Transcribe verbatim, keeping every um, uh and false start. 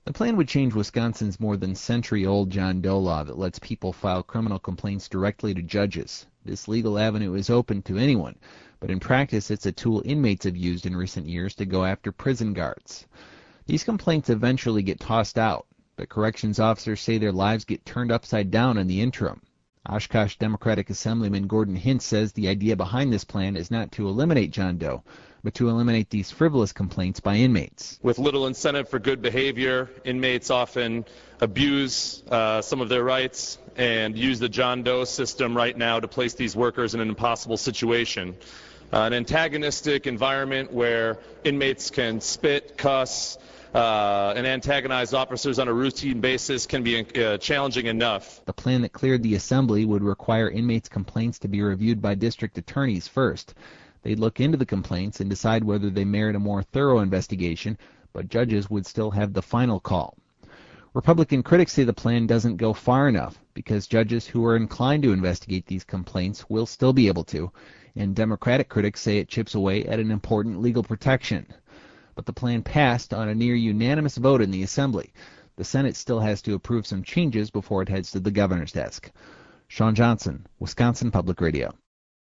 The plan would change Wisconsin's more than century-old John Doe law that lets people file criminal complaints directly to judges. This legal avenue is open to anyone, but in practice it's a tool inmates have used in recent years to go after prison guards. These complaints eventually get tossed out, but corrections officers say their lives get turned upside down in the interim. Oshkosh Democratic Assemblyman Gordon Hintz says the idea behind this plan is not to eliminate John Doe, but to eliminate these frivolous complaints by inmates. With little incentive for good behavior, inmates often abuse uh, some of their rights and use the John Doe system right now to place these workers in an impossible situation. Uh, an antagonistic environment where inmates can spit, cuss, Uh, and antagonize officers on a routine basis can be uh, challenging enough. The plan that cleared the assembly would require inmates' complaints to be reviewed by district attorneys first. They'd look into the complaints and decide whether they merit a more thorough investigation, but judges would still have the final call. Republican critics say the plan doesn't go far enough because judges who are inclined to investigate these complaints will still be able to, and Democratic critics say it chips away at an important legal protection. But the plan passed on a near-unanimous vote in the Assembly. The Senate still has to approve some changes before it heads to the governor's desk. Sean Johnson, Wisconsin Public Radio.